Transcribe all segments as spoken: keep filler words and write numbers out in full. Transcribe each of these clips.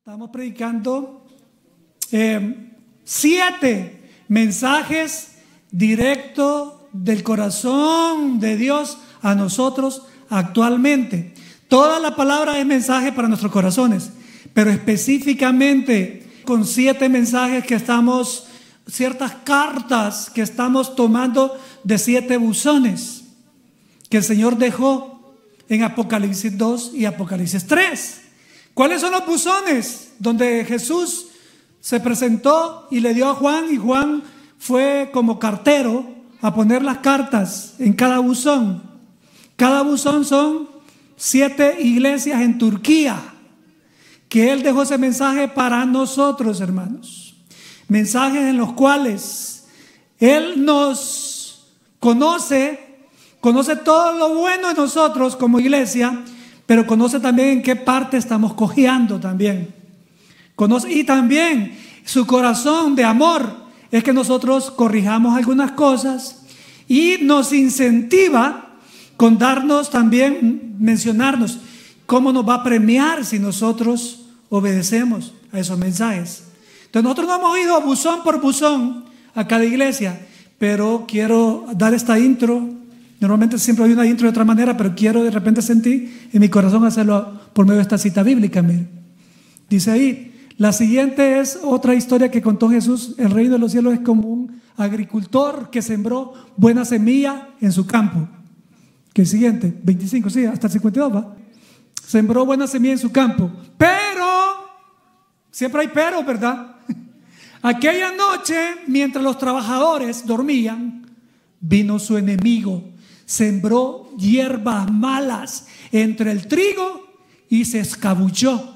Estamos predicando eh, siete mensajes directos del corazón de Dios a nosotros actualmente. Toda la palabra es mensaje para nuestros corazones, pero específicamente con siete mensajes que estamos, ciertas cartas que estamos tomando de siete buzones que el Señor dejó en Apocalipsis dos y Apocalipsis tres. ¿Cuáles son los buzones? Donde Jesús se presentó y le dio a Juan, y Juan fue como cartero a poner las cartas en cada buzón. Cada buzón son siete iglesias en Turquía, que él dejó ese mensaje para nosotros, hermanos. Mensajes en los cuales él nos conoce, conoce todo lo bueno de nosotros como iglesia, pero conoce también en qué parte estamos cojeando también. Conoce, y también su corazón de amor es que nosotros corrijamos algunas cosas y nos incentiva con darnos también, mencionarnos cómo nos va a premiar si nosotros obedecemos a esos mensajes. Entonces nosotros no hemos ido buzón por buzón a cada iglesia, pero quiero dar esta intro. Normalmente siempre hay una intro de otra manera, pero quiero de repente sentir en mi corazón hacerlo por medio de esta cita bíblica. Mire, dice ahí, la siguiente es otra historia que contó Jesús. El reino de los cielos es como un agricultor que sembró buena semilla en su campo. Que el siguiente, veinticinco, sí, hasta el cincuenta y dos va. Sembró buena semilla en su campo, pero, siempre hay pero, ¿verdad? Aquella noche, mientras los trabajadores dormían, vino su enemigo. Sembró hierbas malas entre el trigo y se escabulló.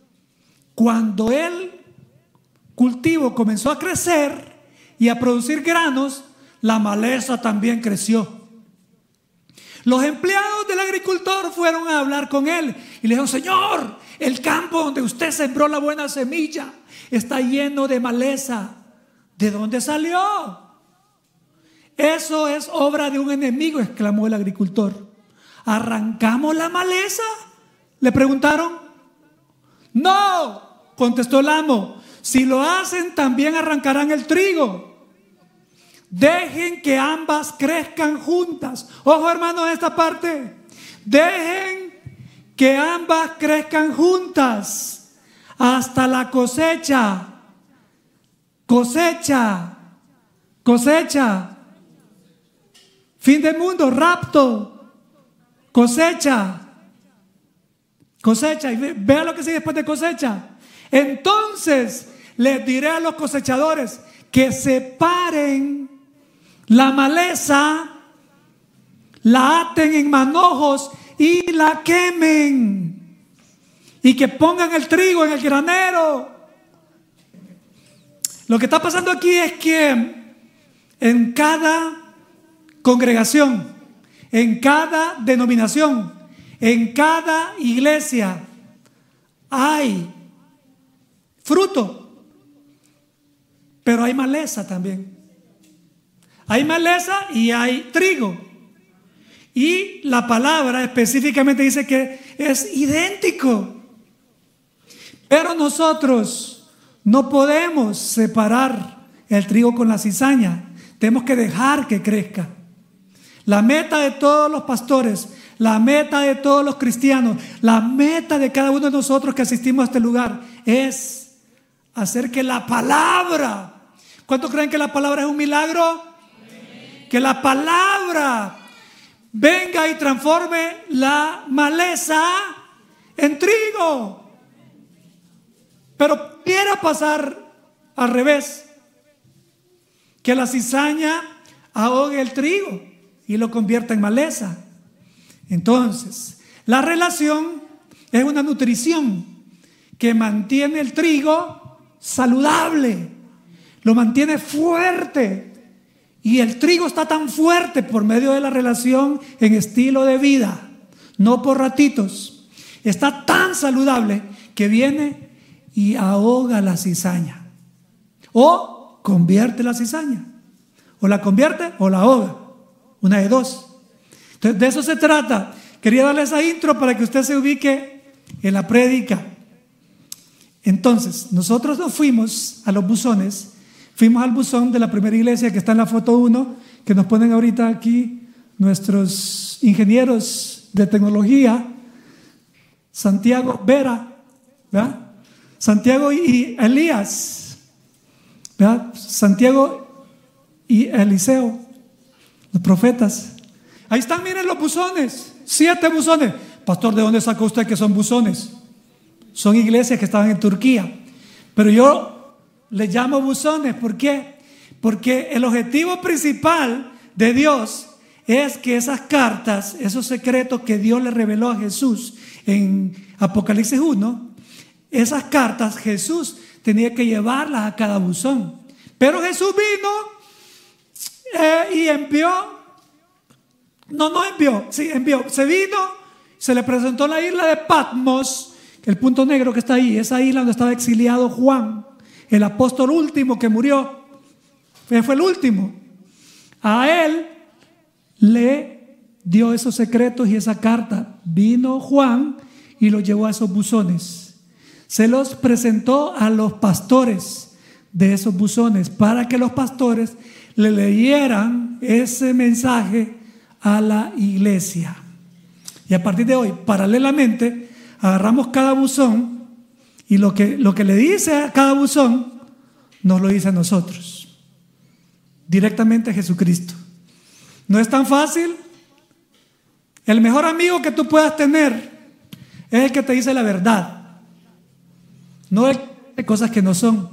Cuando el cultivo comenzó a crecer y a producir granos, la maleza también creció. Los empleados del agricultor fueron a hablar con él y le dijeron: Señor, el campo donde usted sembró la buena semilla está lleno de maleza. ¿De dónde salió? Eso es obra de un enemigo, exclamó el agricultor. ¿Arrancamos la maleza?, le preguntaron. No, contestó el amo. Si lo hacen, también arrancarán el trigo. Dejen que ambas crezcan juntas. Ojo, hermanos, en esta parte. Dejen que ambas crezcan juntas hasta la cosecha. Cosecha. Cosecha. Fin del mundo, rapto, cosecha, cosecha. Y vea lo que sigue después de cosecha. Entonces les diré a los cosechadores que separen la maleza, la aten en manojos y la quemen, y que pongan el trigo en el granero. Lo que está pasando aquí es que en cada congregación, en cada denominación, en cada iglesia hay fruto, pero hay maleza también. Hay maleza y hay trigo. Y la palabra específicamente dice que es idéntico. Pero nosotros no podemos separar el trigo con la cizaña. Tenemos que dejar que crezca. La meta de todos los pastores, la meta de todos los cristianos, la meta de cada uno de nosotros que asistimos a este lugar es hacer que la palabra, ¿cuántos creen que la palabra es un milagro? Sí. Que la palabra venga y transforme la maleza en trigo. Pero quiera pasar al revés, que la cizaña ahogue el trigo y lo convierta en maleza. Entonces, la relación es una nutrición que mantiene el trigo saludable, lo mantiene fuerte. Y el trigo está tan fuerte por medio de la relación en estilo de vida, no por ratitos. Está tan saludable que viene y ahoga la cizaña. O convierte la cizaña. O la convierte o la ahoga. Una de dos. Entonces, de eso se trata. Quería darle esa intro para que usted se ubique en la prédica. Entonces, nosotros nos fuimos a los buzones, fuimos al buzón de la primera iglesia que está en la foto uno, que nos ponen ahorita aquí nuestros ingenieros de tecnología, Santiago Vera, ¿verdad? Santiago y Elías, ¿verdad? Santiago y Eliseo, los profetas. Ahí están, miren los buzones, siete buzones. Pastor, ¿de dónde sacó usted que son buzones? Son iglesias que estaban en Turquía. Pero yo les llamo buzones, ¿por qué? Porque el objetivo principal de Dios es que esas cartas, esos secretos que Dios le reveló a Jesús en Apocalipsis uno, esas cartas Jesús tenía que llevarlas a cada buzón. Pero Jesús vino eh, y envió, no, no envió, sí envió, se vino, se le presentó la isla de Patmos, el punto negro que está ahí, esa isla donde estaba exiliado Juan, el apóstol último que murió, fue el último. A él le dio esos secretos y esa carta. Vino Juan y lo llevó a esos buzones. Se los presentó a los pastores de esos buzones para que los pastores le leyeran ese mensaje a la iglesia. Y a partir de hoy, paralelamente, agarramos cada buzón y lo que, lo que le dice a cada buzón nos lo dice a nosotros, directamente a Jesucristo. No es tan fácil. El mejor amigo que tú puedas tener es el que te dice la verdad, no el que dice cosas que no son,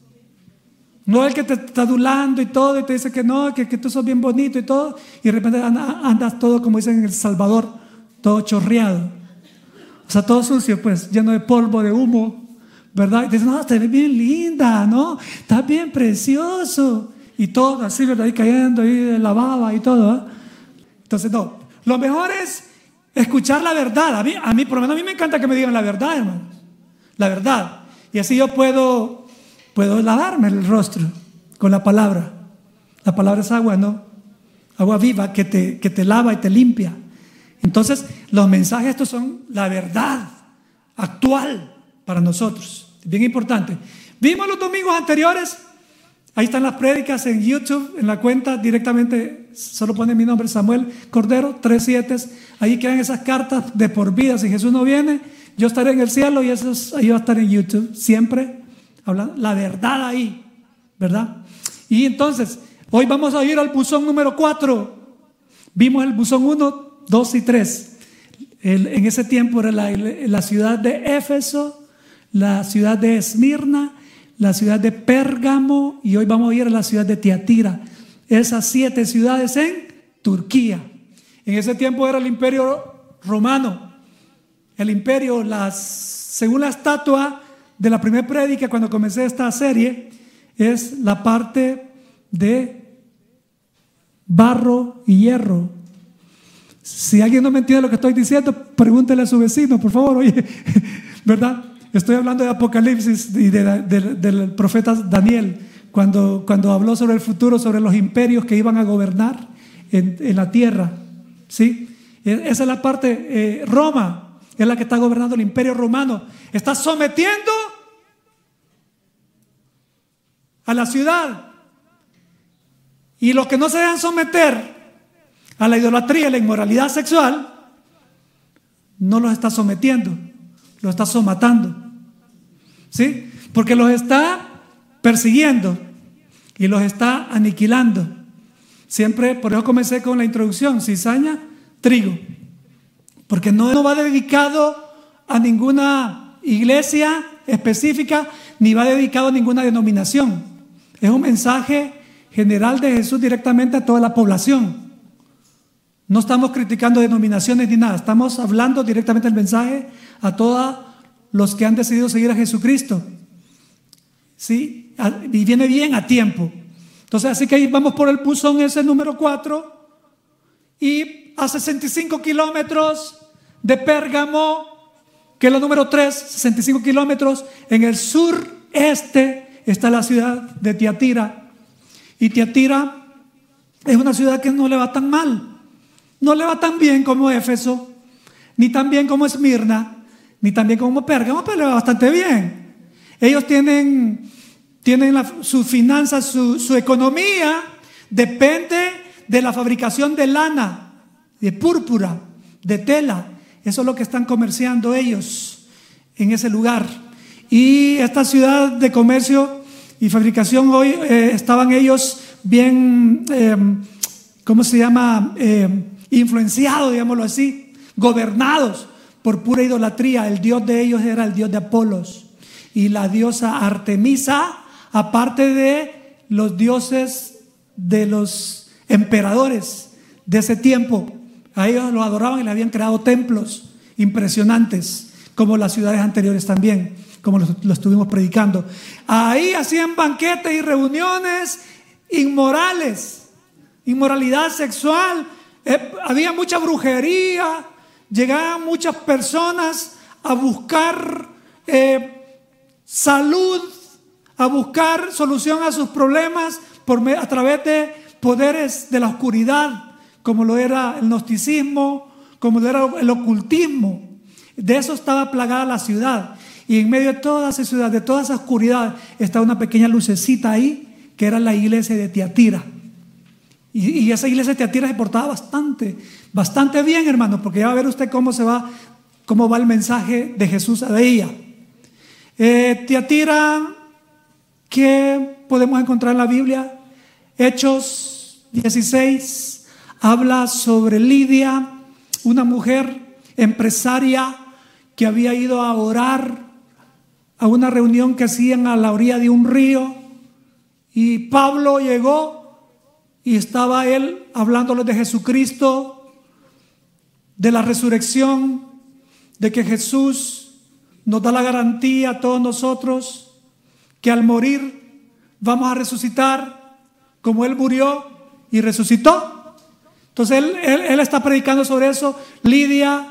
no el que te está adulando y todo y te dice que no, que, que tú sos bien bonito y todo, y de repente andas todo, como dicen en El Salvador, todo chorreado, o sea, todo sucio, pues, lleno de polvo, de humo, ¿verdad? Y te dicen, no, te ves bien linda, ¿no? Estás bien precioso. Y todo así, ¿verdad? Y cayendo ahí de la baba y todo, ¿eh? Entonces, no. Lo mejor es escuchar la verdad. A mí, a mí, por lo menos a mí me encanta que me digan la verdad, hermano. La verdad. Y así yo puedo, puedo lavarme el rostro con la palabra. La palabra es agua, ¿no? Agua viva que te, que te lava y te limpia. Entonces, los mensajes estos son la verdad actual para nosotros. Bien importante. Vimos los domingos anteriores. Ahí están las prédicas en YouTube, en la cuenta directamente, solo pone mi nombre, Samuel Cordero, tres siete. Ahí quedan esas cartas de por vida. Si Jesús no viene, yo estaré en el cielo y eso ahí va a estar en YouTube, siempre hablando la verdad ahí, ¿verdad? Y entonces, hoy vamos a ir al buzón número cuatro. Vimos el buzón uno, dos y tres. El, en ese tiempo era la, la ciudad de Éfeso, la ciudad de Esmirna, la ciudad de Pérgamo, y hoy vamos a ir a la ciudad de Tiatira. Esas siete ciudades en Turquía. En ese tiempo era el imperio romano. El imperio, las, según la estatua de la primera prédica cuando comencé esta serie, es la parte de barro y hierro. Si alguien no me entiende lo que estoy diciendo, pregúntele a su vecino, por favor, oye, ¿verdad? Estoy hablando de Apocalipsis y de, de, de, del profeta Daniel, cuando, cuando habló sobre el futuro, sobre los imperios que iban a gobernar en, en la tierra, ¿sí? Esa es la parte, eh, Roma es la que está gobernando, el imperio romano, está sometiendo a la ciudad, y los que no se dejan someter a la idolatría y la inmoralidad sexual, no los está sometiendo, los está somatando, ¿sí? Porque los está persiguiendo y los está aniquilando. Siempre, por eso comencé con la introducción: cizaña, trigo, porque no, no va dedicado a ninguna iglesia específica, ni va dedicado a ninguna denominación. Es un mensaje general de Jesús directamente a toda la población. No estamos criticando denominaciones ni nada, estamos hablando directamente el mensaje a todos los que han decidido seguir a Jesucristo, ¿sí? Y viene bien a tiempo. Entonces, así que ahí vamos por el buzón ese número cuatro, y a sesenta y cinco kilómetros de Pérgamo, que es la número tres, sesenta y cinco kilómetros en el sureste, está la ciudad de Tiatira. Y Tiatira es una ciudad que no le va tan mal. No le va tan bien como Éfeso, ni tan bien como Esmirna, ni tan bien como Pérgamo, pero le va bastante bien. Ellos tienen, tienen la, sus finanzas, su, su economía depende de la fabricación de lana, de púrpura, de tela. Eso es lo que están comerciando ellos en ese lugar. Y esta ciudad de comercio y fabricación hoy eh, estaban ellos bien, eh, ¿cómo se llama? Eh, influenciados, digámoslo así, gobernados por pura idolatría. El dios de ellos era el dios de Apolos y la diosa Artemisa, aparte de los dioses de los emperadores de ese tiempo. A ellos los adoraban y le habían creado templos impresionantes, como las ciudades anteriores también, como lo, lo estuvimos predicando. Ahí hacían banquetes y reuniones inmorales, inmoralidad sexual, eh, había mucha brujería, llegaban muchas personas a buscar eh, salud, a buscar solución a sus problemas por, a través de poderes de la oscuridad, como lo era el gnosticismo, como lo era el ocultismo. De eso estaba plagada la ciudad. Y en medio de toda esa ciudad, de toda esa oscuridad, estaba una pequeña lucecita ahí, que era la iglesia de Tiatira. Y, y esa iglesia de Tiatira se portaba bastante, bastante bien, hermanos, porque ya va a ver usted cómo se va, cómo va el mensaje de Jesús a ella. Eh, Tiatira, ¿qué podemos encontrar en la Biblia? Hechos dieciséis habla sobre Lidia, una mujer empresaria que había ido a orar a una reunión que hacían a la orilla de un río, y Pablo llegó y estaba él hablándoles de Jesucristo, de la resurrección, de que Jesús nos da la garantía a todos nosotros que al morir vamos a resucitar como él murió y resucitó. Entonces él, él, él está predicando sobre eso. Lidia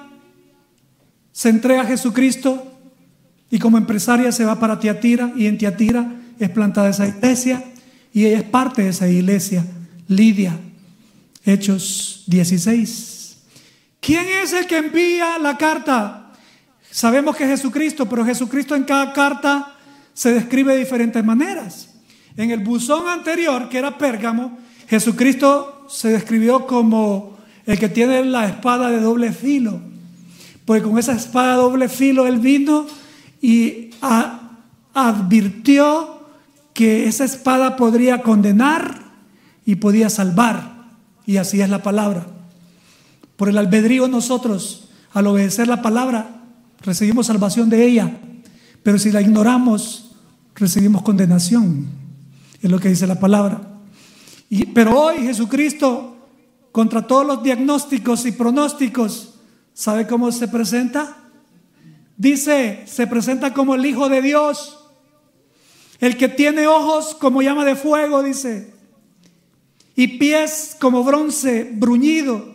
se entrega a Jesucristo y como empresaria se va para Tiatira, y en Tiatira es plantada esa iglesia y ella es parte de esa iglesia, Lidia. Hechos dieciséis. ¿Quién es el que envía la carta? Sabemos que es Jesucristo, pero Jesucristo en cada carta se describe de diferentes maneras. En el buzón anterior, que era Pérgamo, Jesucristo se describió como el que tiene la espada de doble filo, porque con esa espada de doble filo él vino y a, advirtió que esa espada podría condenar y podía salvar, y así es la palabra. Por el albedrío nosotros, al obedecer la palabra, recibimos salvación de ella, pero si la ignoramos, recibimos condenación, es lo que dice la palabra. Y, pero hoy Jesucristo, contra todos los diagnósticos y pronósticos, ¿sabe cómo se presenta? Dice, se presenta como el Hijo de Dios, el que tiene ojos como llama de fuego, dice, y pies como bronce bruñido.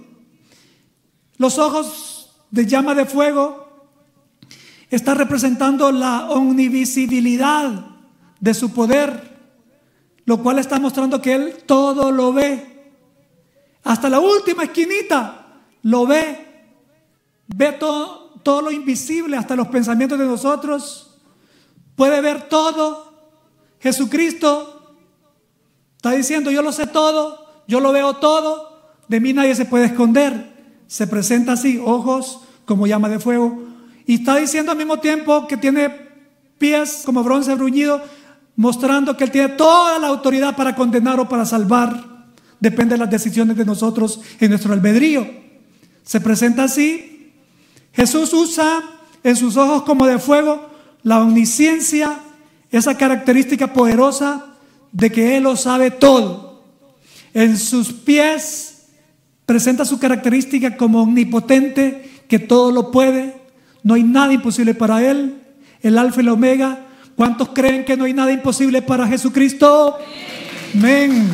Los ojos de llama de fuego están representando la omnivisibilidad de su poder, lo cual está mostrando que Él todo lo ve, hasta la última esquinita lo ve, ve todo, todo lo invisible, hasta los pensamientos de nosotros, puede ver todo. Jesucristo está diciendo, yo lo sé todo, yo lo veo todo, de mí nadie se puede esconder. Se presenta así, ojos como llama de fuego, y está diciendo al mismo tiempo que tiene pies como bronce bruñido, mostrando que Él tiene toda la autoridad para condenar o para salvar. Depende de las decisiones de nosotros en nuestro albedrío. Se presenta así. Jesús usa en sus ojos como de fuego la omnisciencia, esa característica poderosa de que Él lo sabe todo. En sus pies presenta su característica como omnipotente, que todo lo puede, no hay nada imposible para Él, el alfa y el omega. ¿Cuántos creen que no hay nada imposible para Jesucristo? Amén.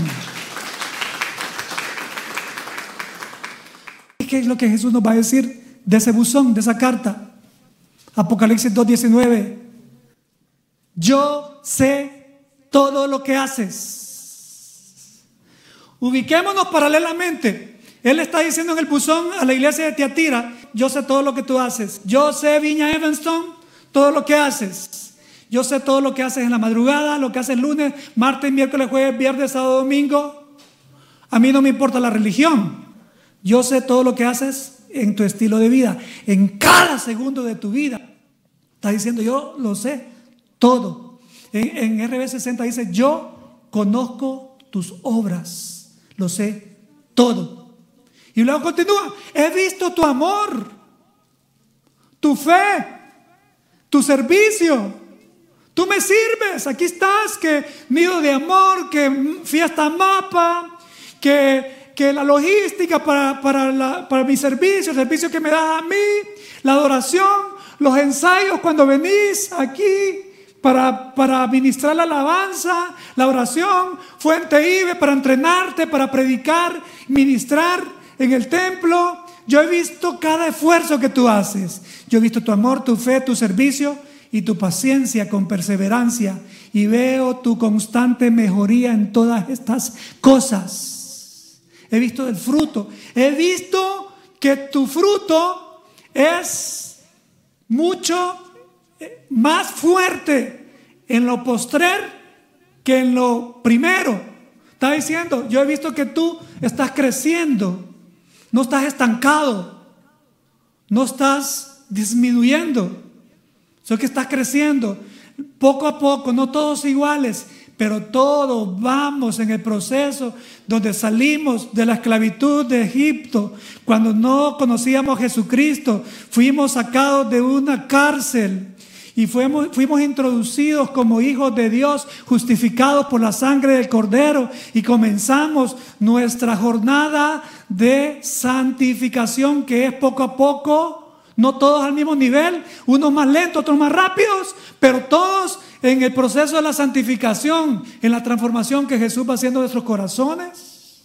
¿Qué es lo que Jesús nos va a decir de ese buzón, de esa carta? Apocalipsis dos diecinueve. Yo sé todo lo que haces. Ubiquémonos paralelamente. Él está diciendo en el buzón a la iglesia de Tiatira, yo sé todo lo que tú haces. Yo sé, Viña Evanston, todo lo que haces. Yo sé todo lo que haces en la madrugada, lo que haces lunes, martes, miércoles, jueves, viernes, sábado, domingo. A mí no me importa la religión. Yo sé todo lo que haces en tu estilo de vida, en cada segundo de tu vida. Está diciendo, yo lo sé todo. En, en R B sesenta dice, yo conozco tus obras, lo sé todo. Y luego continúa, he visto tu amor, tu fe, tu servicio. Tú me sirves, aquí estás, que nido de amor, que fiesta mapa, que, que la logística para, para, la, para mi servicio, el servicio que me das a mí, la adoración, los ensayos cuando venís aquí para, para ministrar la alabanza, la oración, Fuente Ibe para entrenarte, para predicar, ministrar en el templo. Yo he visto cada esfuerzo que tú haces. Yo he visto tu amor, tu fe, tu servicio y tu paciencia con perseverancia. Y veo tu constante mejoría en todas estas cosas. He visto el fruto. He visto que tu fruto es mucho más fuerte en lo postrer que en lo primero. Está diciendo, yo he visto que tú estás creciendo. No estás estancado, no estás disminuyendo, sino que estás creciendo poco a poco, no todos iguales, pero todos vamos en el proceso donde salimos de la esclavitud de Egipto. Cuando no conocíamos a Jesucristo, fuimos sacados de una cárcel y fuimos, fuimos introducidos como hijos de Dios, justificados por la sangre del Cordero, y comenzamos nuestra jornada de santificación, que es poco a poco, no todos al mismo nivel, unos más lentos, otros más rápidos, pero todos en el proceso de la santificación, en la transformación que Jesús va haciendo en nuestros corazones.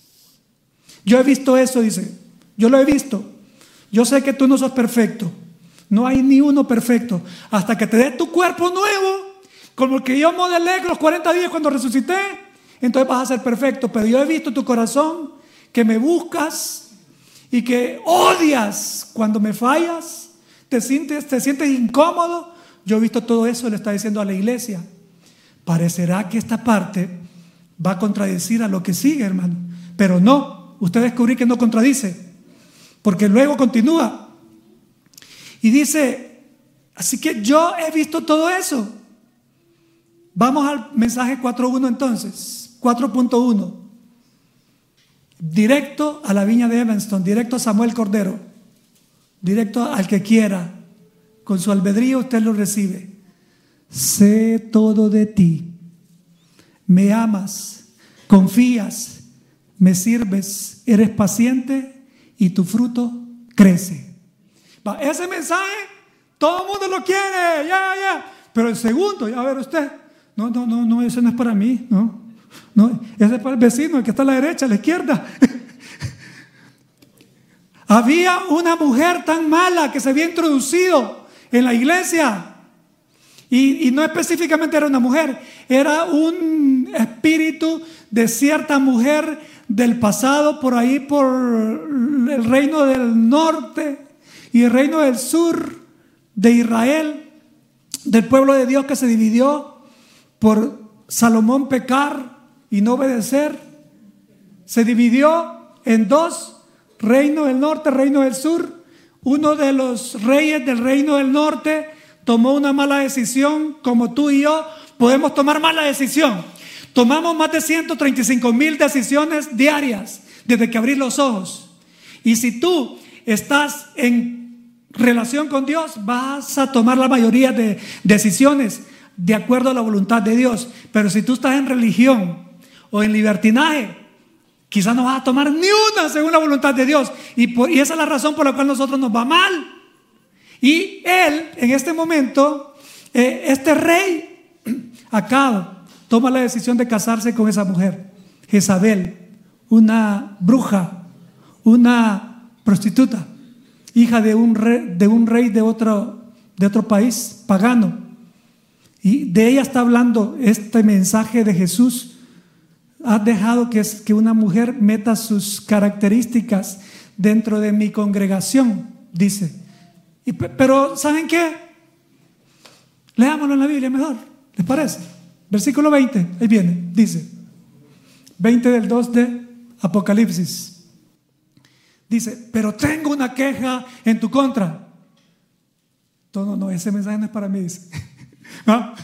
Yo he visto eso, dice, yo lo he visto. Yo sé que tú no sos perfecto. No hay ni uno perfecto. Hasta que te des tu cuerpo nuevo, como el que yo modelé los cuarenta días cuando resucité, entonces vas a ser perfecto. Pero yo he visto tu corazón, que me buscas y que odias cuando me fallas, te sientes, te sientes incómodo. Yo he visto todo eso, le está diciendo a la iglesia. Parecerá que esta parte va a contradecir a lo que sigue, hermano. Pero no, usted descubrí que no contradice, porque luego continúa. Y dice, así que yo he visto todo eso. Vamos al mensaje cuatro punto uno entonces. cuatro punto uno. Directo a la viña de Evanston, directo a Samuel Cordero, directo al que quiera. Con su albedrío usted lo recibe. Sé todo de ti. Me amas, confías, me sirves, eres paciente y tu fruto crece. Va, ese mensaje todo el mundo lo quiere, ya, ya. Pero el segundo, ya a ver usted, no, no, no, no, ese no es para mí, no, no, ese es para el vecino, el que está a la derecha, a la izquierda. Había una mujer tan mala que se había introducido en la iglesia, y, y no específicamente era una mujer, era un espíritu de cierta mujer del pasado, por ahí por el reino del norte y el reino del sur de Israel, del pueblo de Dios, que se dividió por Salomón pecar y no obedecer. Se dividió en dos, reino del norte, reino del sur. Uno de los reyes del reino del norte tomó una mala decisión, como tú y yo podemos tomar mala decisión. Tomamos más de ciento treinta y cinco mil decisiones diarias desde que abrí los ojos. Y si tú estás en relación con Dios, vas a tomar la mayoría de decisiones de acuerdo a la voluntad de Dios. Pero si tú estás en religión o en libertinaje, quizás no vas a tomar ni una según la voluntad de Dios. Y, por, y esa es la razón por la cual a nosotros nos va mal. Y él, en este momento, eh, este rey, Acab, toma la decisión de casarse con esa mujer, Jezabel, una bruja, una prostituta, hija de un rey de, un rey de, otro, de otro país pagano. Y de ella está hablando este mensaje de Jesús. Has dejado que, que una mujer meta sus características dentro de mi congregación, dice. Y, pero ¿saben qué? Leámoslo en la Biblia mejor. ¿Les parece? Versículo veinte, ahí viene, dice, veinte del dos de Apocalipsis. Dice, pero tengo una queja en tu contra. No, no, no, ese mensaje no es para mí, dice. ¿No?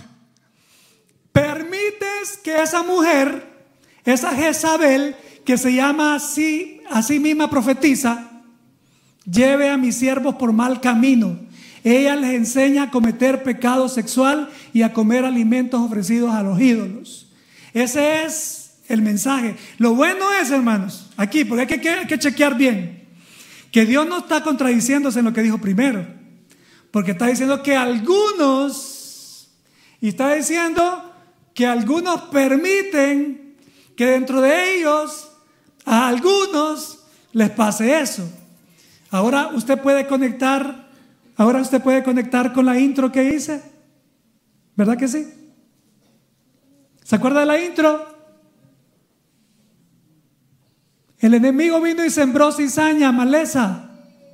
Permites que esa mujer, esa Jezabel, que se llama así, a sí misma profetiza, lleve a mis siervos por mal camino. Ella les enseña a cometer pecado sexual y a comer alimentos ofrecidos a los ídolos. Ese es el mensaje. Lo bueno es, hermanos, aquí, porque hay que, hay que chequear bien, que Dios no está contradiciéndose en lo que dijo primero, porque está diciendo que algunos, y está diciendo que algunos permiten que dentro de ellos a algunos les pase eso. Ahora usted puede conectar, ahora usted puede conectar con la intro que hice, ¿verdad que sí? ¿Se acuerda de la intro? El enemigo vino y sembró cizaña, maleza,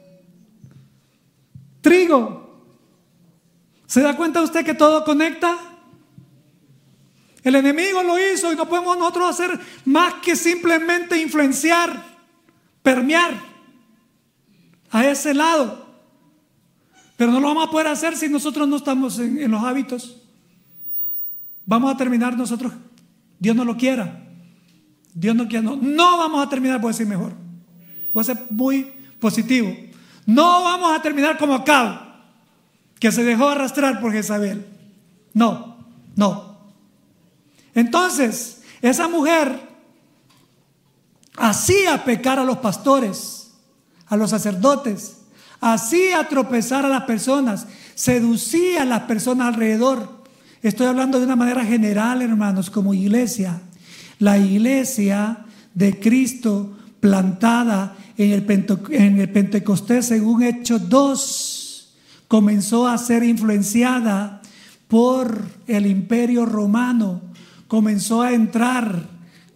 trigo. ¿Se da cuenta usted que todo conecta? El enemigo lo hizo y no podemos nosotros hacer más que simplemente influenciar, permear a ese lado. Pero no lo vamos a poder hacer si nosotros no estamos en, en los hábitos. Vamos a terminar nosotros, Dios no lo quiera. Dios no quiera, no, no vamos a terminar, voy a decir mejor. Voy a ser muy positivo. No vamos a terminar como Acab, que se dejó arrastrar por Jezabel. No, no. Entonces, esa mujer hacía pecar a los pastores, a los sacerdotes, hacía tropezar a las personas, seducía a las personas alrededor. Estoy hablando de una manera general, hermanos, como iglesia. La iglesia de Cristo plantada en el, Pente, en el Pentecostés, según Hechos dos, comenzó a ser influenciada por el imperio romano. Comenzó a entrar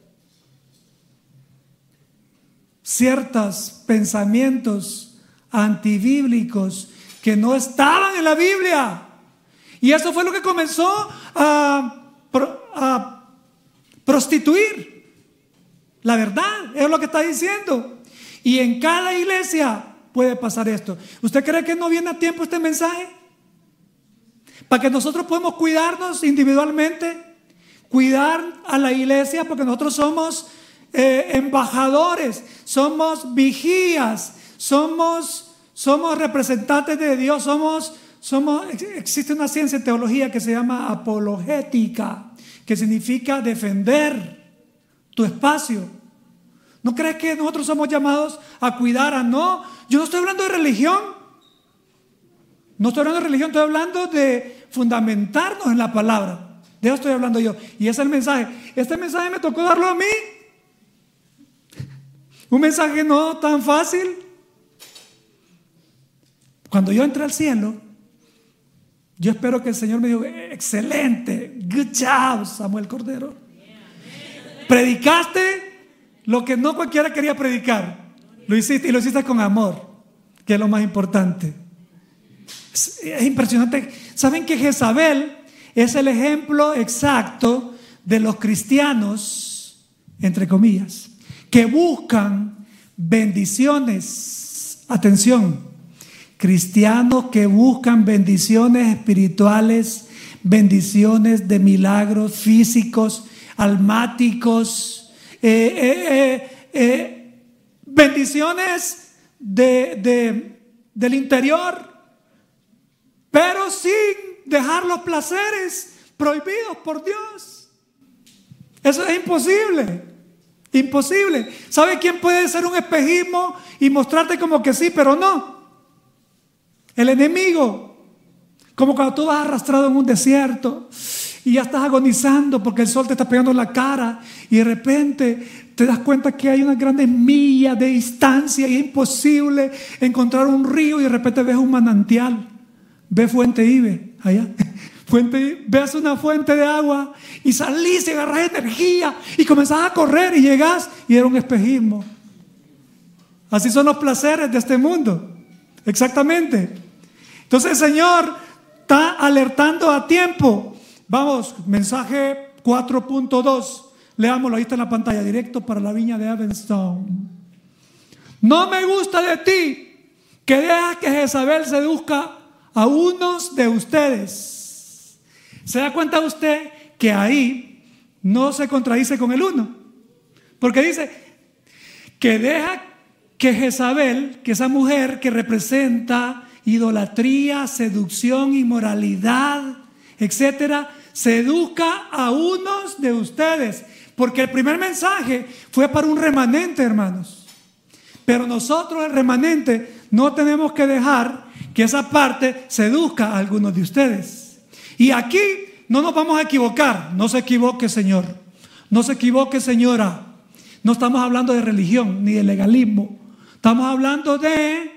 ciertos pensamientos antibíblicos que no estaban en la Biblia. Y eso fue lo que comenzó a, a prostituir la verdad. Es lo que está diciendo. Y en cada iglesia puede pasar esto. ¿Usted cree que no viene a tiempo este mensaje? Para que nosotros podamos cuidarnos individualmente, cuidar a la iglesia, porque nosotros somos eh, embajadores, somos vigías, somos, somos representantes de Dios, somos, somos, existe una ciencia en teología que se llama apologética, que significa defender tu espacio. ¿No crees que nosotros somos llamados a cuidar a no? Yo no estoy hablando de religión, no estoy hablando de religión, estoy hablando de fundamentarnos en la palabra. De eso estoy hablando yo. Y ese es el mensaje. Este mensaje me tocó darlo a mí. Un mensaje no tan fácil. Cuando yo entré al cielo, yo espero que el Señor me diga: excelente, good job, Samuel Cordero. Predicaste lo que no cualquiera quería predicar. Lo hiciste, y lo hiciste con amor, que es lo más importante. Es, es impresionante. ¿Saben que Jezabel es el ejemplo exacto de los cristianos, entre comillas, que buscan bendiciones? Atención, cristianos que buscan bendiciones espirituales, bendiciones de milagros físicos, almáticos, eh, eh, eh, eh, bendiciones de, de, del interior, pero sin dejar los placeres prohibidos por Dios. Eso es imposible. Imposible. ¿Sabe quién puede ser un espejismo y mostrarte como que sí, pero no? El enemigo. Como cuando tú vas arrastrado en un desierto y ya estás agonizando porque el sol te está pegando en la cara, y de repente te das cuenta que hay unas grandes millas de distancia y es imposible encontrar un río, y de repente ves un manantial. Ve Fuente Ibe, allá. Fuente, ves una fuente de agua y salís y agarrás energía y comenzás a correr y llegás, y era un espejismo. Así son los placeres de este mundo. Exactamente. Entonces el Señor está alertando a tiempo. Vamos, mensaje cuatro punto dos. Leámoslo, ahí está en la pantalla, directo para la viña de Evanston. No me gusta de ti que dejas que Jezabel seduzca a unos de ustedes. ¿Se da cuenta usted que ahí no se contradice con el uno? Porque dice que deja que Jezabel, que esa mujer que representa idolatría, seducción, inmoralidad, etcétera, seduzca a unos de ustedes. Porque el primer mensaje fue para un remanente, hermanos. Pero nosotros, el remanente, no tenemos que dejar que esa parte seduzca a algunos de ustedes. Y aquí no nos vamos a equivocar. No se equivoque, Señor. No se equivoque, señora. No estamos hablando de religión ni de legalismo. Estamos hablando de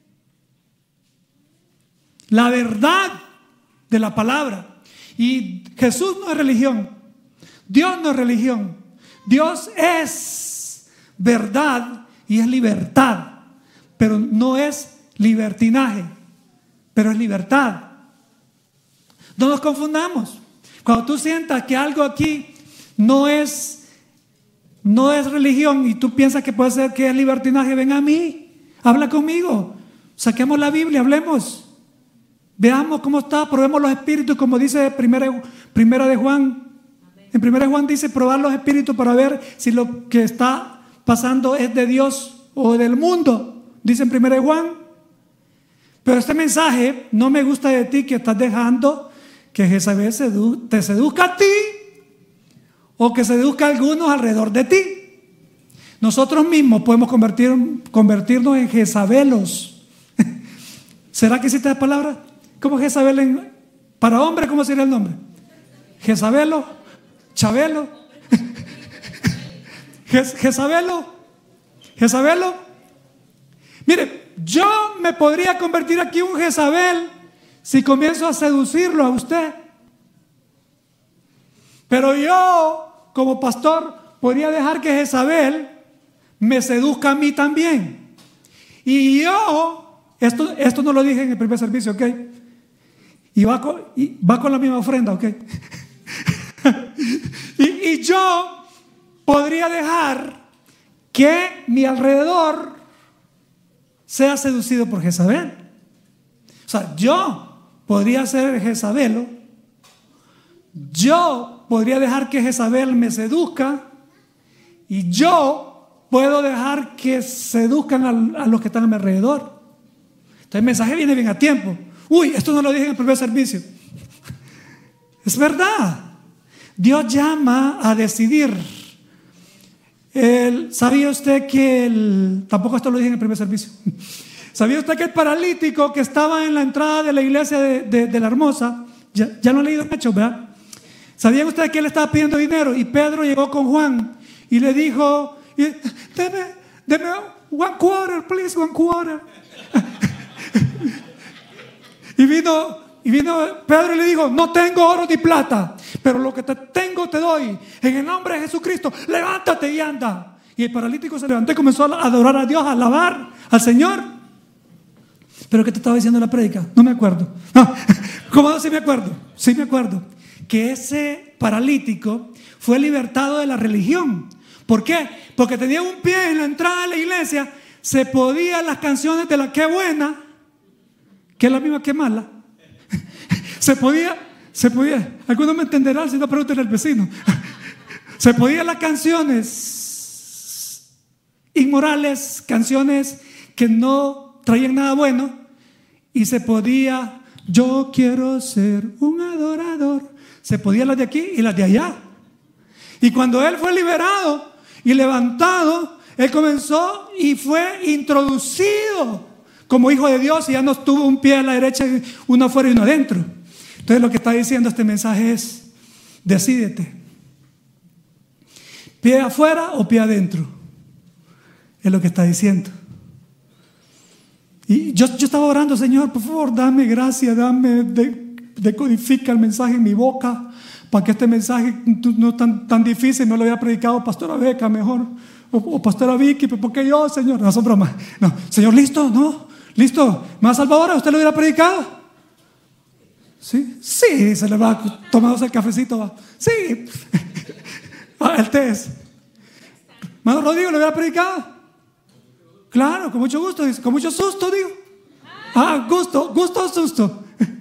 la verdad de la palabra. Y Jesús no es religión. Dios no es religión. Dios es verdad y es libertad. Pero no es libertinaje, pero es libertad. No nos confundamos. Cuando tú sientas que algo aquí no es, no es religión y tú piensas que puede ser que es libertinaje, ven a mí, habla conmigo, saquemos la Biblia, hablemos. Veamos cómo está, probemos los espíritus, como dice primera, primera de Juan. En primera de Juan dice probar los espíritus para ver si lo que está pasando es de Dios o del mundo. Dice en primera de Juan. Pero este mensaje, no me gusta de ti que estás dejando que Jezabel sedu- te seduzca a ti o que seduzca a algunos alrededor de ti. Nosotros mismos podemos convertir, convertirnos en Jezabelos. ¿Será que existe esa palabra? ¿Cómo Jezabel en, para hombre? ¿Cómo sería el nombre? Jezabelo, Chabelo, Jezabelo, Jezabelo. Mire, yo me podría convertir aquí en un Jezabel si comienzo a seducirlo a usted. Pero yo, como pastor, podría dejar que Jezabel me seduzca a mí también. Y yo, esto, esto no lo dije en el primer servicio, ¿ok? Y va con, y va con la misma ofrenda, ¿ok? y, y yo podría dejar que mi alrededor sea seducido por Jezabel. O sea, yo podría ser Jezabelo. Yo podría dejar que Jezabel me seduzca. Y yo puedo dejar que seduzcan a, a los que están a mi alrededor. Entonces el mensaje viene bien a tiempo. Uy, esto no lo dije en el primer servicio. Es verdad. Dios llama a decidir. El, ¿Sabía usted que el, tampoco esto lo dije en el primer servicio? ¿Sabía usted que el paralítico que estaba en la entrada de la iglesia de, de, de la Hermosa, ya, ya lo han leído en Hechos, ¿verdad? ¿Sabían ustedes que él estaba pidiendo dinero? Y Pedro llegó con Juan y le dijo, deme, deme one quarter, please, one quarter. y vino... Y vino Pedro y le dijo, no tengo oro ni plata, pero lo que te tengo te doy. En el nombre de Jesucristo, levántate y anda. Y el paralítico se levantó y comenzó a adorar a Dios, a alabar al Señor. ¿Pero qué te estaba diciendo la prédica? No me acuerdo. No. ¿Cómo no? Sí me acuerdo. Sí me acuerdo. Que ese paralítico fue libertado de la religión. ¿Por qué? Porque tenía un pie en la entrada de la iglesia. Se podía las canciones de la Qué Buena, que es la misma que mala. Se podía, se podía, algunos me entenderán si no pregunten al vecino. Se podían las canciones inmorales, canciones que no traían nada bueno, y se podía, yo quiero ser un adorador. Se podían las de aquí y las de allá. Y cuando él fue liberado y levantado, él comenzó y fue introducido como hijo de Dios, y ya no estuvo un pie a la derecha, uno afuera y uno adentro. Entonces lo que está diciendo este mensaje es, decídete, pie afuera o pie adentro, es lo que está diciendo. Y yo, yo estaba orando, Señor, por favor, dame gracia, dame, de, decodifica el mensaje en mi boca, para que este mensaje no tan, tan difícil me lo haya predicado Pastora Beca mejor, o, o Pastora Vicky, ¿por qué yo, Señor? No son bromas. No, Señor, listo, no, listo, ¿más Salvador? ¿Usted lo hubiera predicado? Sí, sí, se le va tomándose el cafecito. Va. Sí, el té es. Hermano Rodrigo, ¿le hubiera predicado? Claro, con mucho gusto, con mucho susto, digo. Ah, gusto, gusto o susto.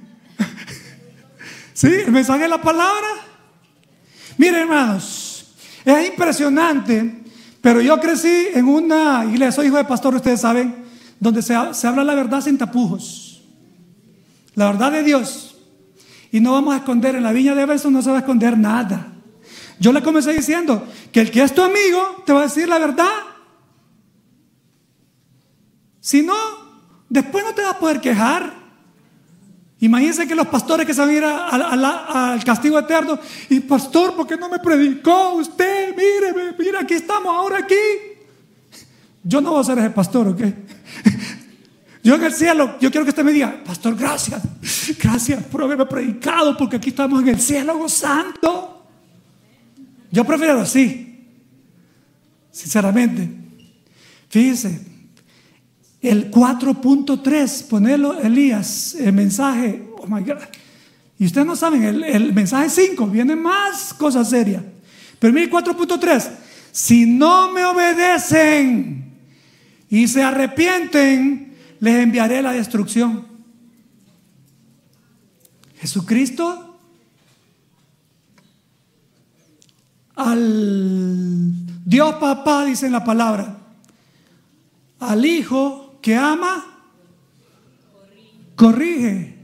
Sí, el mensaje de la palabra. Miren, hermanos, es impresionante, pero yo crecí en una iglesia, soy hijo de pastor, ustedes saben, donde se, se habla la verdad sin tapujos. La verdad de Dios. Y no vamos a esconder, en la viña de Everson no se va a esconder nada. Yo le comencé diciendo que el que es tu amigo te va a decir la verdad. Si no, después no te vas a poder quejar. Imagínense que los pastores que se van a ir a, a, a, al castigo eterno, y pastor, ¿por qué no me predicó usted? Mire, mire, aquí estamos ahora aquí. Yo no voy a ser ese pastor, ¿ok? Yo en el cielo, yo quiero que usted me diga, pastor, gracias, gracias por haberme predicado, porque aquí estamos en el cielo gozando. Yo prefiero así, sinceramente. Fíjese, el cuatro punto tres, ponelo, Elías, el mensaje, oh my God. Y ustedes no saben, el, el mensaje cinco, viene más cosas serias. Pero mire cuatro punto tres, si no me obedecen y se arrepienten, les enviaré la destrucción. Jesucristo al Dios Papá, dice en la palabra, al Hijo que ama, corrige.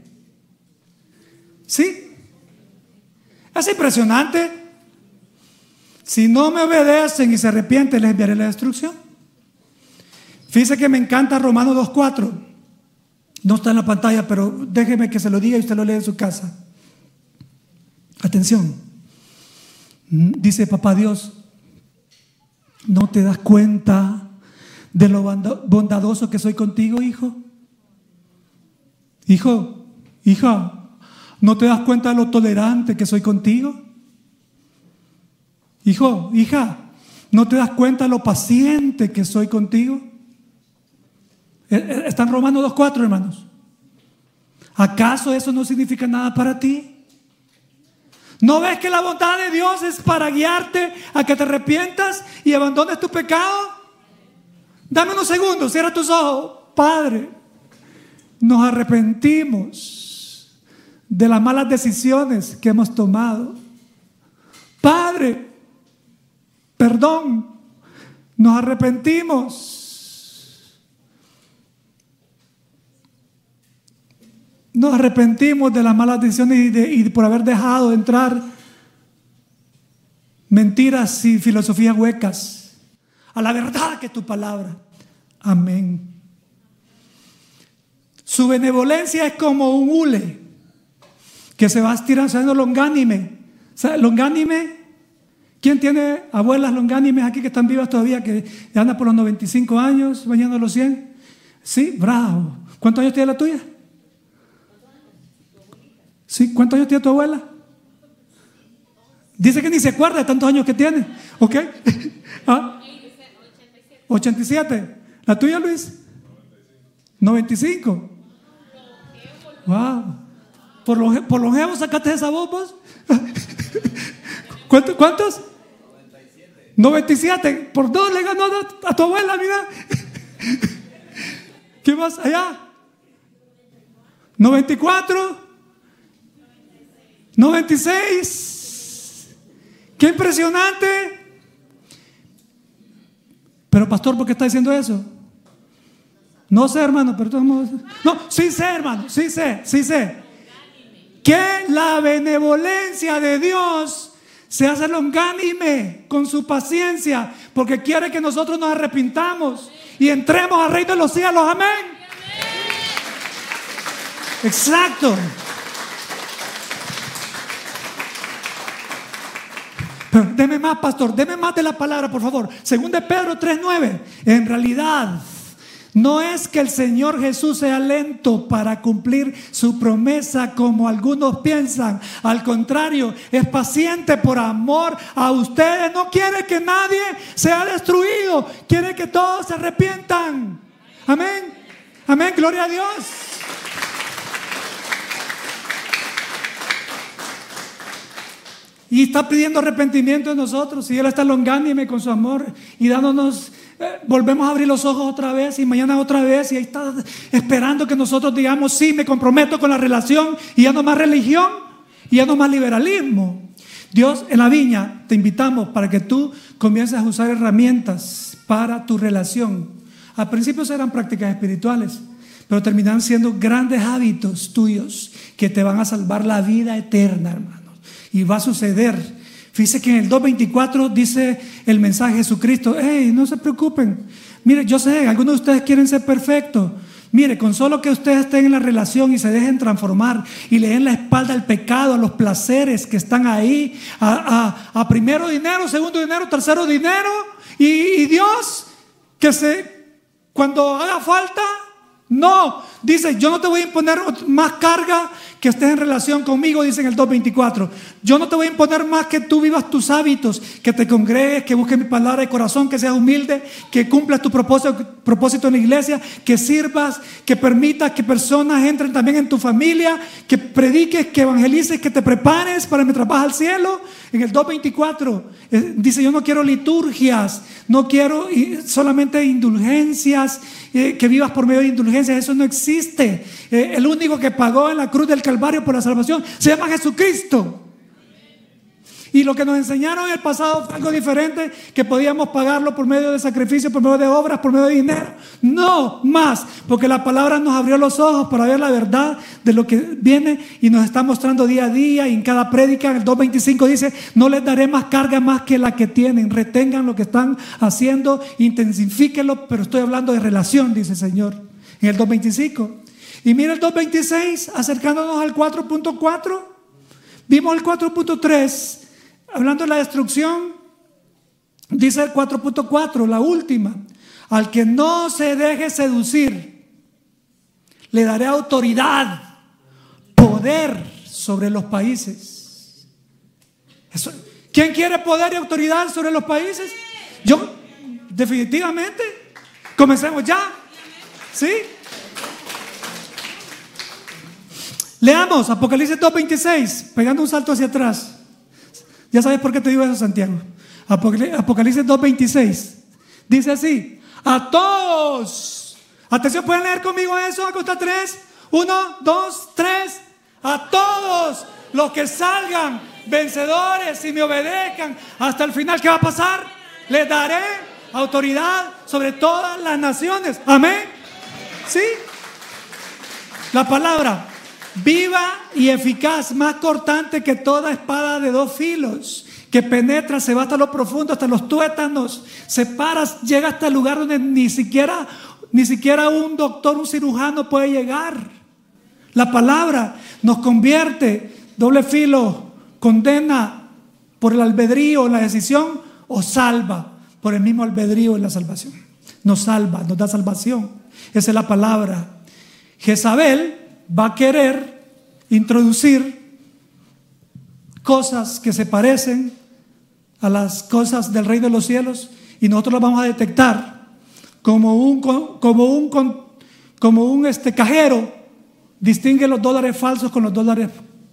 ¿Sí? Es impresionante. Si no me obedecen y se arrepienten, les enviaré la destrucción. Fíjese que me encanta Romanos dos cuatro. No está en la pantalla, pero déjeme que se lo diga y usted lo lee en su casa. Atención. Dice papá Dios, ¿no te das cuenta de lo bondadoso que soy contigo, hijo? Hijo, hija, ¿no te das cuenta de lo tolerante que soy contigo? Hijo, hija, ¿no te das cuenta de lo paciente que soy contigo? Está en Romanos dos cuatro, hermanos. ¿Acaso eso no significa nada para ti? ¿No ves que la bondad de Dios es para guiarte a que te arrepientas y abandones tu pecado? Dame unos segundos, cierra tus ojos. Padre, nos arrepentimos de las malas decisiones que hemos tomado. Padre, perdón, nos arrepentimos. Nos arrepentimos de las malas decisiones y, de, y por haber dejado de entrar mentiras y filosofías huecas a la verdad que es tu palabra. Amén. Su benevolencia es como un hule que se va estirando, longánime. O sea, longánime. ¿Quién tiene abuelas longánimes aquí que están vivas todavía, que andan por los noventa y cinco años, bañando los cien? Sí, bravo. ¿Cuántos años tiene la tuya? ¿Sí? ¿Cuántos años tiene tu abuela? Dice que ni se acuerda de tantos años que tiene. ¿Ok? ¿Ah? ochenta y siete. ¿La tuya, Luis? noventa y cinco. Wow. ¿Por, longe, por longevo sacaste esa voz vos? ¿Cuántos? ¿Cuántos? noventa y siete. Por dos le ganó a tu abuela, mira. ¿Qué más? Allá. noventa y cuatro. noventa y seis. Qué impresionante. Pero pastor, ¿por qué está diciendo eso? No sé, hermano, pero todos no, sí sé, hermano, sí sé, sí sé. Que la benevolencia de Dios se hace longánime con su paciencia, porque quiere que nosotros nos arrepintamos y entremos al reino de los cielos. Amén. Exacto. Pero deme más, pastor, deme más de la palabra, por favor. Según de Pedro tres nueve. En realidad, no es que el Señor Jesús sea lento para cumplir su promesa como algunos piensan. Al contrario, es paciente por amor a ustedes. No quiere que nadie sea destruido. Quiere que todos se arrepientan. Amén. Amén. Gloria a Dios. y está pidiendo arrepentimiento de nosotros, y Él está longánime con su amor y dándonos, eh, volvemos a abrir los ojos otra vez y mañana otra vez, y ahí está esperando que nosotros digamos: sí, me comprometo con la relación, y ya no más religión y ya no más liberalismo. Dios, en la viña te invitamos para que tú comiences a usar herramientas para tu relación. Al principio serán prácticas espirituales, pero terminarán siendo grandes hábitos tuyos que te van a salvar la vida eterna, hermanos. Y va a suceder. Fíjese que en el dos veinticuatro dice el mensaje de Jesucristo: hey, no se preocupen. Mire, yo sé, algunos de ustedes quieren ser perfectos. Mire, con solo que ustedes estén en la relación y se dejen transformar y le den la espalda al pecado, a los placeres que están ahí, a, a, a primero dinero, segundo dinero, tercero dinero, y, y Dios, que se, cuando haga falta, no, dice: yo no te voy a imponer más carga que estés en relación conmigo, dice en el dos veinticuatro. Yo no te voy a imponer más que tú vivas tus hábitos, que te congregues, que busques mi palabra de corazón, que seas humilde, que cumplas tu propósito, propósito en la iglesia, que sirvas, que permitas que personas entren también en tu familia, que prediques, que evangelices, que te prepares para mientras vas al cielo. En el dos veinticuatro eh, dice: yo no quiero liturgias, no quiero solamente indulgencias, eh, que vivas por medio de indulgencias. Eso no existe. Eh, el único que pagó en la cruz del Calvario por la salvación se llama Jesucristo. Y lo que nos enseñaron en el pasado fue algo diferente, que podíamos pagarlo por medio de sacrificios, por medio de obras, por medio de dinero. No más, porque la palabra nos abrió los ojos para ver la verdad de lo que viene y nos está mostrando día a día. Y en cada prédica, en el dos veinticinco dice: no les daré más carga más que la que tienen. Retengan lo que están haciendo, intensifíquenlo, pero estoy hablando de relación, dice el Señor en el dos veinticinco. Y mira el dos veintiséis, acercándonos al cuatro punto cuatro. Vimos el cuatro punto tres. Hablando de la destrucción, dice el cuatro punto cuatro, la última: al que no se deje seducir, le daré autoridad, poder sobre los países. Eso, ¿quién quiere poder y autoridad sobre los países? Yo, definitivamente. Comencemos ya. ¿Sí? Leamos Apocalipsis dos veintiséis, pegando un salto hacia atrás. Ya sabes por qué te digo eso, Santiago. Apocalipsis dos veintiséis dice así: a todos, atención, ¿pueden leer conmigo eso? A contar tres, uno, dos, tres. A todos los que salgan vencedores y me obedezcan hasta el final, ¿qué va a pasar? Les daré autoridad sobre todas las naciones. Amén. ¿Sí? La palabra viva y eficaz, más cortante que toda espada de dos filos, que penetra, se va hasta lo profundo, hasta los tuétanos, separa, llega hasta el lugar donde ni siquiera, ni siquiera un doctor, un cirujano puede llegar. La palabra nos convierte, doble filo, condena por el albedrío, la decisión, o salva por el mismo albedrío en la salvación. Nos salva, nos da salvación. Esa es la palabra. Jezabel va a querer introducir cosas que se parecen a las cosas del reino de los cielos, y nosotros las vamos a detectar como un, como un, como un este, cajero distingue los dólares falsos con los dólares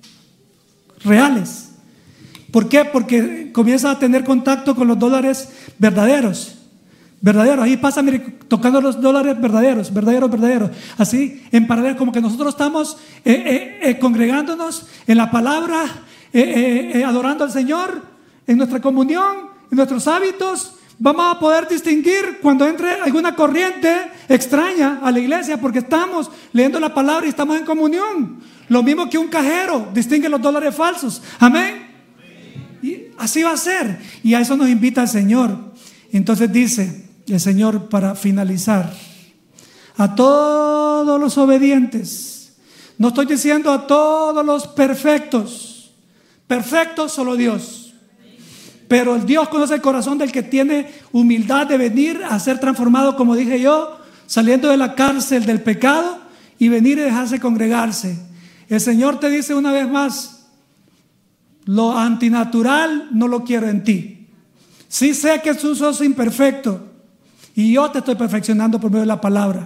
reales. ¿Por qué? Porque comienza a tener contacto con los dólares verdaderos. Verdaderos, ahí pasa, mire, tocando los dólares verdaderos, verdaderos, verdaderos. Así, en paralelo, como que nosotros estamos eh, eh, eh, congregándonos en la palabra, eh, eh, eh, adorando al Señor, en nuestra comunión, en nuestros hábitos. Vamos a poder distinguir cuando entre alguna corriente extraña a la iglesia, porque estamos leyendo la palabra y estamos en comunión. Lo mismo que un cajero distingue los dólares falsos. Amén. Y así va a ser. Y a eso nos invita el Señor. Entonces dice el Señor, para finalizar: a todos los obedientes. No estoy diciendo a todos los perfectos. Perfectos solo Dios. Pero el Dios conoce el corazón del que tiene humildad de venir a ser transformado, como dije yo, saliendo de la cárcel del pecado y venir y dejarse congregarse. El Señor te dice una vez más: lo antinatural no lo quiero en ti. Sí sé que tú sos imperfecto y yo te estoy perfeccionando por medio de la palabra.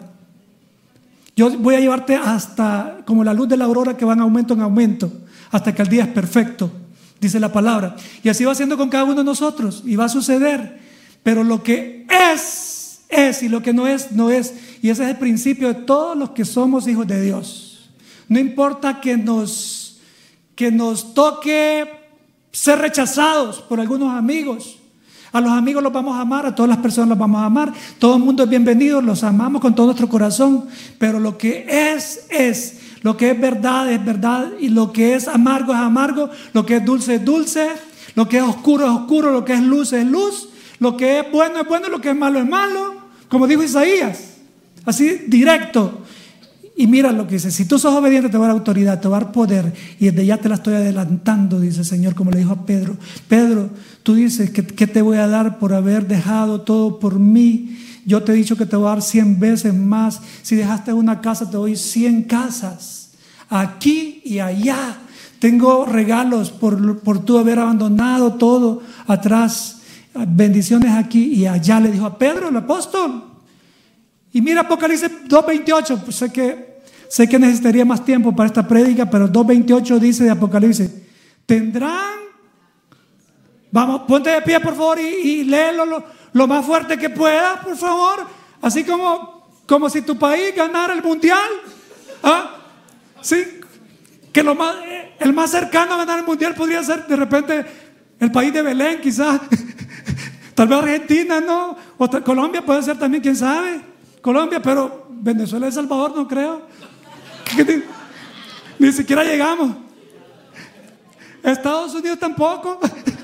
Yo voy a llevarte hasta como la luz de la aurora, que va en aumento en aumento, hasta que el día es perfecto, dice la palabra. Y así va haciendo con cada uno de nosotros, y va a suceder. Pero lo que es, es, y lo que no es, no es. Y ese es el principio de todos los que somos hijos de Dios. No importa que nos, que nos toque ser rechazados por algunos amigos. A los amigos los vamos a amar, a todas las personas los vamos a amar. Todo el mundo es bienvenido, los amamos con todo nuestro corazón. Pero lo que es, es. Lo que es verdad, es verdad. Y lo que es amargo, es amargo. Lo que es dulce, es dulce. Lo que es oscuro, es oscuro. Lo que es luz, es luz. Lo que es bueno, es bueno. Lo que es malo, es malo. Como dijo Isaías. Así, directo. Y mira lo que dice: si tú sos obediente, te va a dar autoridad, te va a dar poder. Y desde ya te la estoy adelantando, dice el Señor, como le dijo a Pedro. Pedro, tú dices que, que te voy a dar por haber dejado todo por mí. Yo te he dicho que te voy a dar cien veces más. Si dejaste una casa, te doy cien casas. Aquí y allá. Tengo regalos por, por tú haber abandonado todo atrás. Bendiciones aquí y allá, le dijo a Pedro, el apóstol. Y mira Apocalipsis dos veintiocho, pues sé que, sé que necesitaría más tiempo para esta prédica, pero dos veintiocho dice de Apocalipsis: tendrán, vamos, ponte de pie por favor y, y léelo lo, lo más fuerte que puedas, por favor, así como, como si tu país ganara el mundial, ¿ah? Sí, que lo más, el más cercano a ganar el mundial podría ser de repente el país de Belén, quizás, tal vez Argentina, ¿no? O Colombia puede ser también, quién sabe. Colombia, pero Venezuela y El Salvador no creo. Ni siquiera llegamos. Estados Unidos tampoco.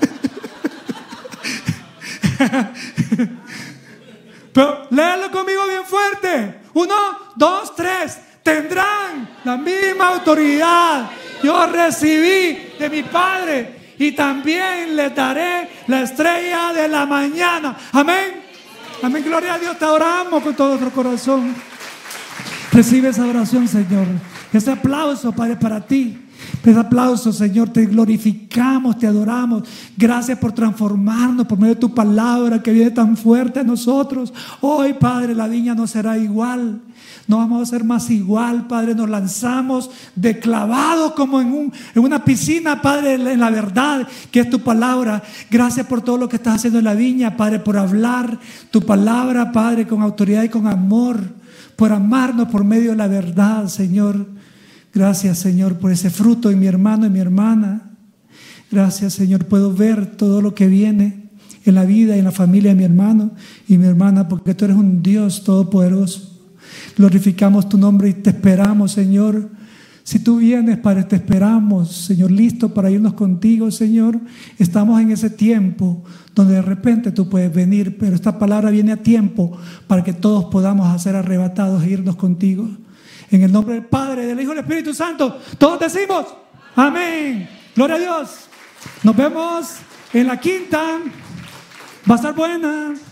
Pero léalo conmigo bien fuerte. Uno, dos, tres. Tendrán la misma autoridad yo recibí de mi Padre, y también les daré la estrella de la mañana. Amén. Amén, gloria a Dios, te adoramos con todo nuestro corazón. Recibe esa oración, Señor. Ese aplauso, Padre, para ti. Ese aplauso, Señor, te glorificamos, te adoramos. Gracias por transformarnos por medio de tu palabra que viene tan fuerte a nosotros. Hoy, Padre, la viña no será igual. No vamos a ser más igual, Padre. Nos lanzamos de clavados como en, un, en una piscina, Padre, en la verdad que es tu palabra. Gracias por todo lo que estás haciendo en la viña, Padre, por hablar tu palabra, Padre, con autoridad y con amor, por amarnos por medio de la verdad, Señor. Gracias, Señor, por ese fruto en mi hermano y mi hermana. Gracias, Señor, puedo ver todo lo que viene en la vida y en la familia de mi hermano y mi hermana, porque tú eres un Dios todopoderoso. Glorificamos tu nombre y te esperamos, Señor. Si tú vienes, Padre, te esperamos, Señor, listo para irnos contigo, Señor. Estamos en ese tiempo donde de repente tú puedes venir, pero esta palabra viene a tiempo para que todos podamos ser arrebatados e irnos contigo. En el nombre del Padre, del Hijo y del Espíritu Santo, todos decimos amén. Gloria a Dios. Nos vemos en la quinta. Va a estar buena.